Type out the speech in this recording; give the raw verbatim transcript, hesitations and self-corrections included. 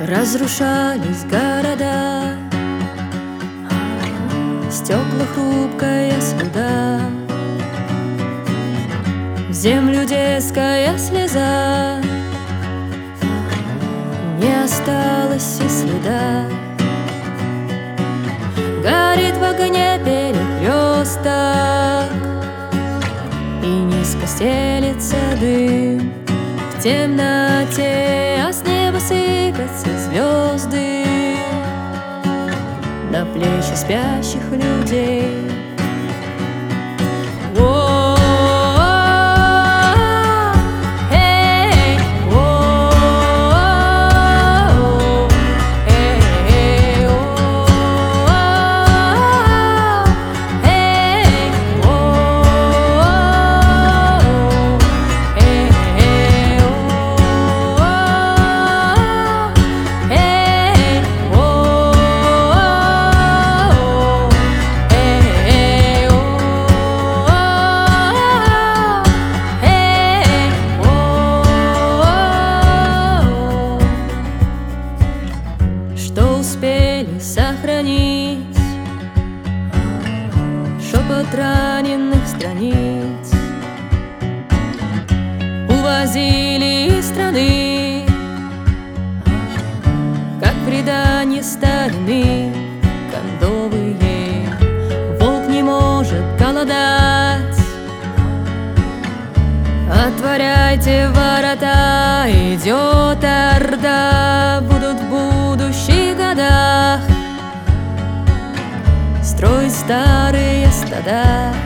Разрушались города, стекла хрупкая слюда, в землю детская слеза, не осталось и следа. Горит в огне перекресток, и низко стелется дым. В темноте, а с неба сыпятся звезды на плечи спящих людей. Успели сохранить шепот раненых страниц, увозили из страны, как предание старины, кондовые. Волк не может голодать, отворяйте ворота, идет орда. Будут в будущих годах строить старые стада.